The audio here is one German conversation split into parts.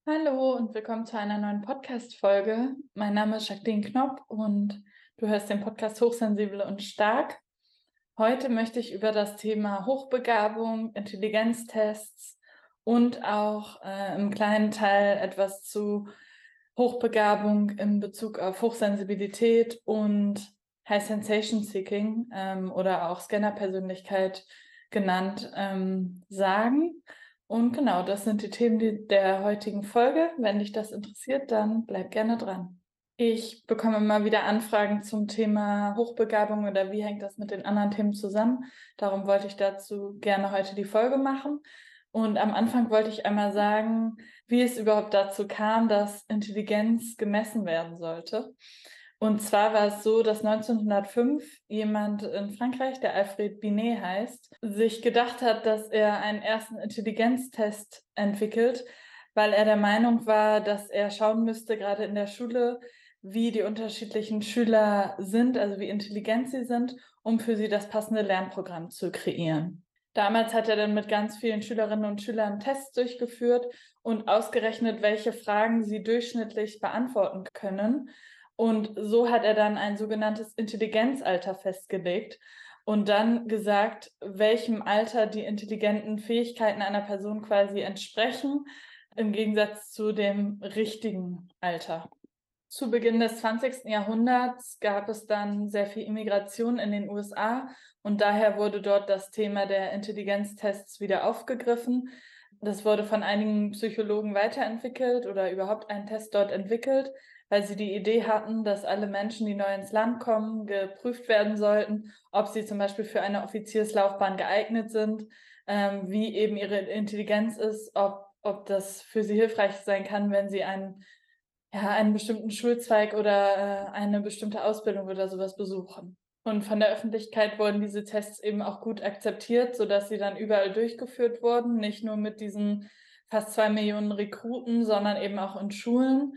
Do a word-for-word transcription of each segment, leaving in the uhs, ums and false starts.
Hallo und willkommen zu einer neuen Podcast-Folge. Mein Name ist Jacqueline Knopp und du hörst den Podcast Hochsensibel und Stark. Heute möchte ich über das Thema Hochbegabung, Intelligenztests und auch äh, im kleinen Teil etwas zu Hochbegabung in Bezug auf Hochsensibilität und High Sensation Seeking ähm, oder auch Scanner-Persönlichkeit genannt ähm, sagen. Und genau, das sind die Themen die, der heutigen Folge. Wenn dich das interessiert, dann bleib gerne dran. Ich bekomme immer wieder Anfragen zum Thema Hochbegabung oder wie hängt das mit den anderen Themen zusammen. Darum wollte ich dazu gerne heute die Folge machen. Und am Anfang wollte ich einmal sagen, wie es überhaupt dazu kam, dass Intelligenz gemessen werden sollte. Und zwar war es so, dass neunzehnhundertfünf jemand in Frankreich, der Alfred Binet heißt, sich gedacht hat, dass er einen ersten Intelligenztest entwickelt, weil er der Meinung war, dass er schauen müsste, gerade in der Schule, wie die unterschiedlichen Schüler sind, also wie intelligent sie sind, um für sie das passende Lernprogramm zu kreieren. Damals hat er dann mit ganz vielen Schülerinnen und Schülern Tests durchgeführt und ausgerechnet, welche Fragen sie durchschnittlich beantworten können. Und so hat er dann ein sogenanntes Intelligenzalter festgelegt und dann gesagt, welchem Alter die intelligenten Fähigkeiten einer Person quasi entsprechen, im Gegensatz zu dem richtigen Alter. Zu Beginn des zwanzigsten Jahrhunderts gab es dann sehr viel Immigration in den U S A und daher wurde dort das Thema der Intelligenztests wieder aufgegriffen. Das wurde von einigen Psychologen weiterentwickelt oder überhaupt ein Test dort entwickelt, weil sie die Idee hatten, dass alle Menschen, die neu ins Land kommen, geprüft werden sollten, ob sie zum Beispiel für eine Offizierslaufbahn geeignet sind, ähm, wie eben ihre Intelligenz ist, ob, ob das für sie hilfreich sein kann, wenn sie einen ja, einen bestimmten Schulzweig oder äh, eine bestimmte Ausbildung oder sowas besuchen. Und von der Öffentlichkeit wurden diese Tests eben auch gut akzeptiert, sodass sie dann überall durchgeführt wurden, nicht nur mit diesen fast zwei Millionen Rekruten, sondern eben auch in Schulen.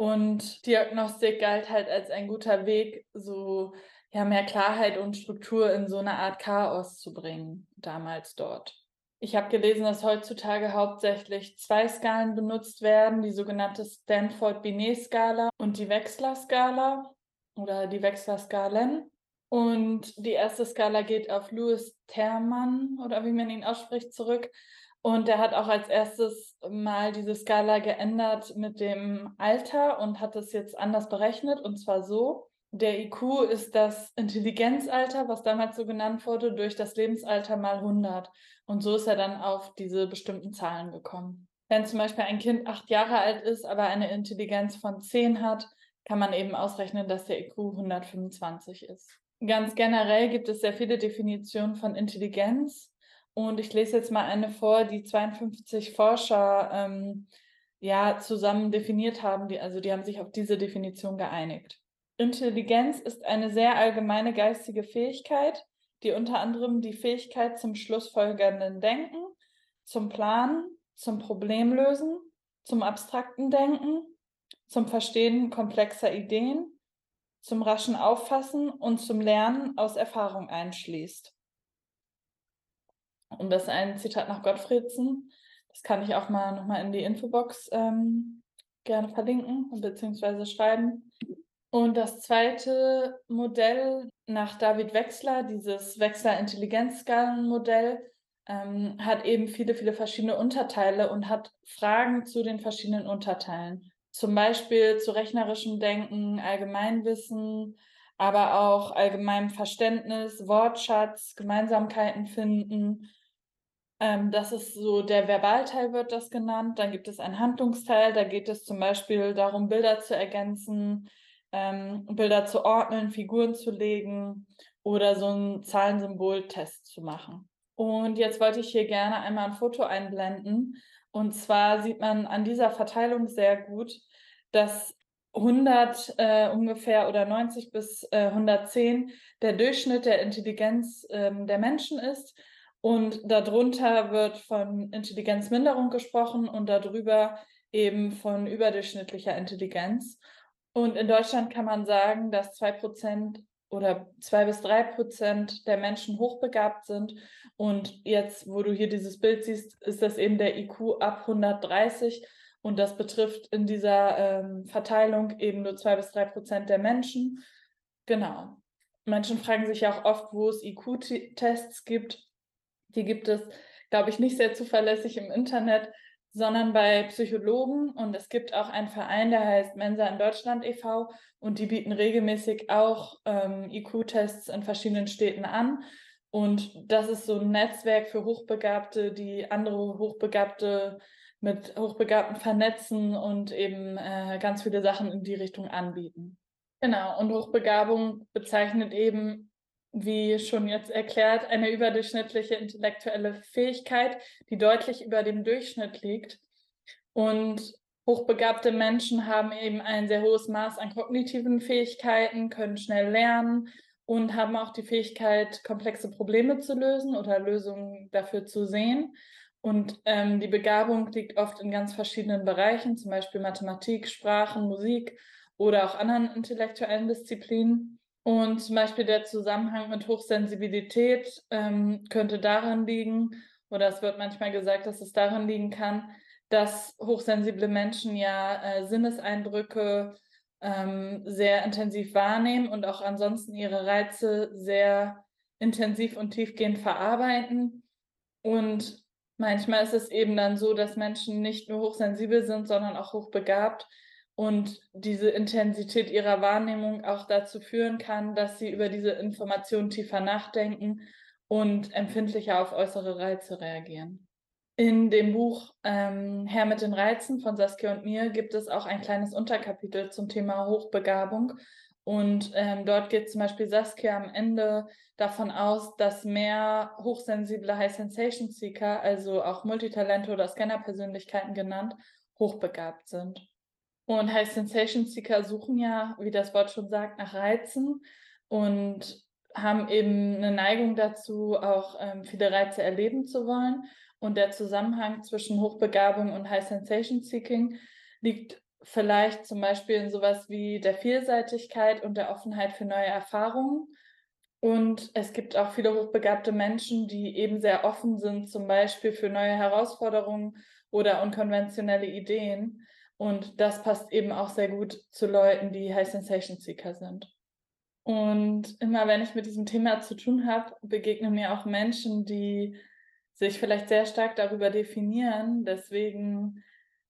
Und Diagnostik galt halt als ein guter Weg, so ja, mehr Klarheit und Struktur in so eine Art Chaos zu bringen, damals dort. Ich habe gelesen, dass heutzutage hauptsächlich zwei Skalen benutzt werden, die sogenannte Stanford-Binet-Skala und die Wechsler-Skala oder die Wechsler-Skalen. Und die erste Skala geht auf Louis Terman oder wie man ihn ausspricht zurück. Und der hat auch als erstes mal diese Skala geändert mit dem Alter und hat es jetzt anders berechnet. Und zwar so: Der I Q ist das Intelligenzalter, was damals so genannt wurde, durch das Lebensalter mal hundert. Und so ist er dann auf diese bestimmten Zahlen gekommen. Wenn zum Beispiel ein Kind acht Jahre alt ist, aber eine Intelligenz von zehn hat, kann man eben ausrechnen, dass der I Q hundertfünfundzwanzig ist. Ganz generell gibt es sehr viele Definitionen von Intelligenz. Und ich lese jetzt mal eine vor, die zweiundfünfzig Forscher ähm, ja, zusammen definiert haben. Die, also die haben sich auf diese Definition geeinigt. Intelligenz ist eine sehr allgemeine geistige Fähigkeit, die unter anderem die Fähigkeit zum schlussfolgernden Denken, zum Planen, zum Problemlösen, zum abstrakten Denken, zum Verstehen komplexer Ideen, zum raschen Auffassen und zum Lernen aus Erfahrung einschließt. Und das ist ein Zitat nach Gottfriedsen. Das kann ich auch mal nochmal in die Infobox ähm, gerne verlinken bzw. schreiben. Und das zweite Modell nach David Wechsler, dieses Wechsler-Intelligenzskalenmodell, ähm, hat eben viele, viele verschiedene Unterteile und hat Fragen zu den verschiedenen Unterteilen. Zum Beispiel zu rechnerischen Denken, Allgemeinwissen, aber auch allgemeinem Verständnis, Wortschatz, Gemeinsamkeiten finden. Ähm, das ist so der Verbalteil, wird das genannt. Dann gibt es einen Handlungsteil, da geht es zum Beispiel darum, Bilder zu ergänzen, ähm, Bilder zu ordnen, Figuren zu legen oder so einen Zahlensymbol-Test zu machen. Und jetzt wollte ich hier gerne einmal ein Foto einblenden. Und zwar sieht man an dieser Verteilung sehr gut, dass hundert äh, ungefähr oder neunzig bis äh, hundertzehn der Durchschnitt der Intelligenz ähm, der Menschen ist. Und darunter wird von Intelligenzminderung gesprochen und darüber eben von überdurchschnittlicher Intelligenz. Und in Deutschland kann man sagen, dass zwei Prozent oder zwei bis drei Prozent der Menschen hochbegabt sind. Und jetzt, wo du hier dieses Bild siehst, ist das eben der I Q ab hundertdreißig. Und das betrifft in dieser ähm, Verteilung eben nur zwei bis drei Prozent der Menschen. Genau. Menschen fragen sich ja auch oft, wo es I Q-Tests gibt. Die gibt es, glaube ich, nicht sehr zuverlässig im Internet, sondern bei Psychologen. Und es gibt auch einen Verein, der heißt Mensa in Deutschland e V und die bieten regelmäßig auch ähm, I Q-Tests in verschiedenen Städten an. Und das ist so ein Netzwerk für Hochbegabte, die andere Hochbegabte mit Hochbegabten vernetzen und eben äh, ganz viele Sachen in die Richtung anbieten. Genau, und Hochbegabung bezeichnet eben, wie schon jetzt erklärt, eine überdurchschnittliche intellektuelle Fähigkeit, die deutlich über dem Durchschnitt liegt. Und hochbegabte Menschen haben eben ein sehr hohes Maß an kognitiven Fähigkeiten, können schnell lernen und haben auch die Fähigkeit, komplexe Probleme zu lösen oder Lösungen dafür zu sehen. Und ähm, die Begabung liegt oft in ganz verschiedenen Bereichen, zum Beispiel Mathematik, Sprachen, Musik oder auch anderen intellektuellen Disziplinen. Und zum Beispiel der Zusammenhang mit Hochsensibilität ähm, könnte darin liegen, oder es wird manchmal gesagt, dass es darin liegen kann, dass hochsensible Menschen ja äh, Sinneseindrücke ähm, sehr intensiv wahrnehmen und auch ansonsten ihre Reize sehr intensiv und tiefgehend verarbeiten. Und manchmal ist es eben dann so, dass Menschen nicht nur hochsensibel sind, sondern auch hochbegabt und diese Intensität ihrer Wahrnehmung auch dazu führen kann, dass sie über diese Informationen tiefer nachdenken und empfindlicher auf äußere Reize reagieren. In dem Buch ähm, Herr mit den Reizen von Saskia und mir gibt es auch ein kleines Unterkapitel zum Thema Hochbegabung. Und ähm, dort geht zum Beispiel Saskia am Ende davon aus, dass mehr hochsensible High Sensation Seeker, also auch Multitalente oder Scanner-Persönlichkeiten genannt, hochbegabt sind. Und High Sensation Seeker suchen ja, wie das Wort schon sagt, nach Reizen und haben eben eine Neigung dazu, auch ähm, viele Reize erleben zu wollen. Und der Zusammenhang zwischen Hochbegabung und High Sensation Seeking liegt vielleicht zum Beispiel in sowas wie der Vielseitigkeit und der Offenheit für neue Erfahrungen. Und es gibt auch viele hochbegabte Menschen, die eben sehr offen sind, zum Beispiel für neue Herausforderungen oder unkonventionelle Ideen. Und das passt eben auch sehr gut zu Leuten, die High Sensation Seeker sind. Und immer wenn ich mit diesem Thema zu tun habe, begegnen mir auch Menschen, die sich vielleicht sehr stark darüber definieren. Deswegen,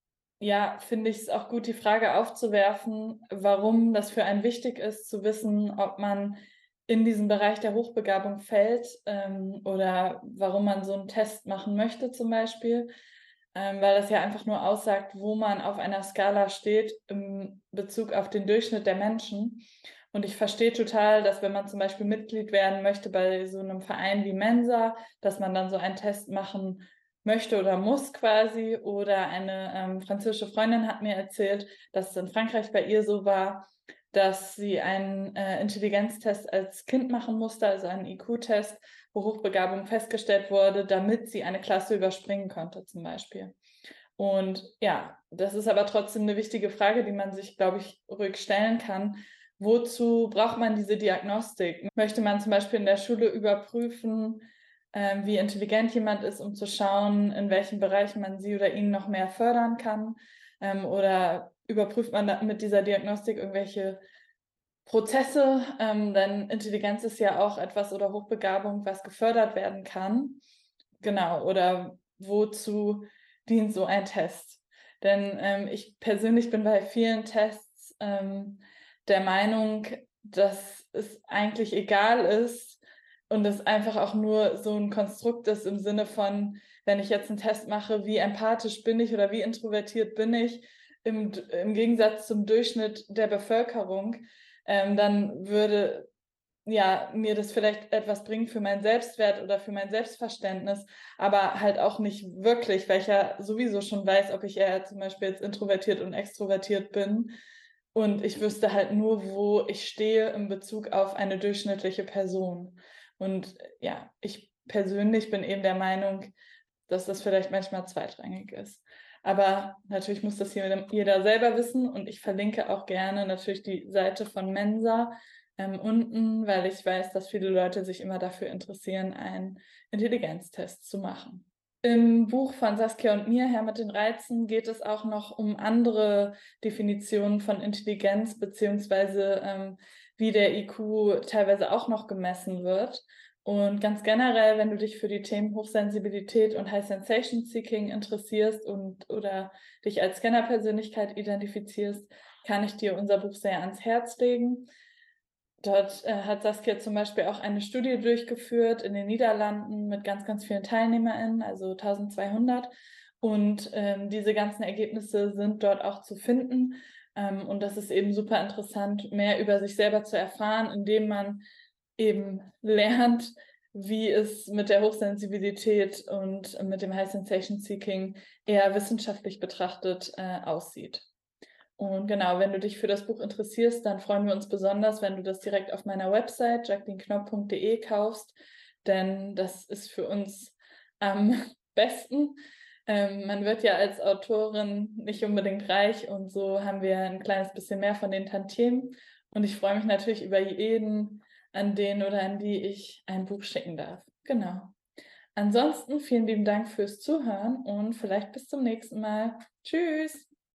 ja, finde ich es auch gut, die Frage aufzuwerfen, warum das für einen wichtig ist, zu wissen, ob man in diesen Bereich der Hochbegabung fällt ähm, oder warum man so einen Test machen möchte zum Beispiel, ähm, weil das ja einfach nur aussagt, wo man auf einer Skala steht im Bezug auf den Durchschnitt der Menschen. Und ich verstehe total, dass wenn man zum Beispiel Mitglied werden möchte bei so einem Verein wie Mensa, dass man dann so einen Test machen möchte oder muss quasi. Oder eine ähm, französische Freundin hat mir erzählt, dass es in Frankreich bei ihr so war, dass sie einen äh, Intelligenztest als Kind machen musste, also einen I Q-Test, wo Hochbegabung festgestellt wurde, damit sie eine Klasse überspringen konnte zum Beispiel. Und ja, das ist aber trotzdem eine wichtige Frage, die man sich, glaube ich, ruhig stellen kann. Wozu braucht man diese Diagnostik? Möchte man zum Beispiel in der Schule überprüfen, äh, wie intelligent jemand ist, um zu schauen, in welchen Bereichen man sie oder ihn noch mehr fördern kann? Ähm, oder überprüft man da mit dieser Diagnostik irgendwelche Prozesse? Ähm, denn Intelligenz ist ja auch etwas oder Hochbegabung, was gefördert werden kann. Genau, oder wozu dient so ein Test? Denn ähm, ich persönlich bin bei vielen Tests ähm, der Meinung, dass es eigentlich egal ist und es einfach auch nur so ein Konstrukt ist im Sinne von, wenn ich jetzt einen Test mache, wie empathisch bin ich oder wie introvertiert bin ich, im, im Gegensatz zum Durchschnitt der Bevölkerung, ähm, dann würde ja, mir das vielleicht etwas bringt für meinen Selbstwert oder für mein Selbstverständnis, aber halt auch nicht wirklich, weil ich ja sowieso schon weiß, ob ich eher zum Beispiel jetzt introvertiert und extrovertiert bin. Und ich wüsste halt nur, wo ich stehe in Bezug auf eine durchschnittliche Person. Und ja, ich persönlich bin eben der Meinung, dass das vielleicht manchmal zweitrangig ist. Aber natürlich muss das hier jeder selber wissen und ich verlinke auch gerne natürlich die Seite von Mensa ähm, unten, weil ich weiß, dass viele Leute sich immer dafür interessieren, einen Intelligenztest zu machen. Im Buch von Saskia und mir, Herr mit den Reizen, geht es auch noch um andere Definitionen von Intelligenz, beziehungsweise ähm, wie der I Q teilweise auch noch gemessen wird. Und ganz generell, wenn du dich für die Themen Hochsensibilität und High Sensation Seeking interessierst und oder dich als Scanner-Persönlichkeit identifizierst, kann ich dir unser Buch sehr ans Herz legen. Dort äh, hat Saskia zum Beispiel auch eine Studie durchgeführt in den Niederlanden mit ganz, ganz vielen TeilnehmerInnen, also eintausendzweihundert. Und ähm, diese ganzen Ergebnisse sind dort auch zu finden. Ähm, und das ist eben super interessant, mehr über sich selber zu erfahren, indem man eben lernt, wie es mit der Hochsensibilität und mit dem High Sensation Seeking eher wissenschaftlich betrachtet äh, aussieht. Und genau, wenn du dich für das Buch interessierst, dann freuen wir uns besonders, wenn du das direkt auf meiner Website jacqueline knop punkt de kaufst, denn das ist für uns am besten. Ähm, man wird ja als Autorin nicht unbedingt reich und so haben wir ein kleines bisschen mehr von den Tantiemen. Und ich freue mich natürlich über jeden, an den oder an die ich ein Buch schicken darf. Genau. Ansonsten vielen lieben Dank fürs Zuhören und vielleicht bis zum nächsten Mal. Tschüss!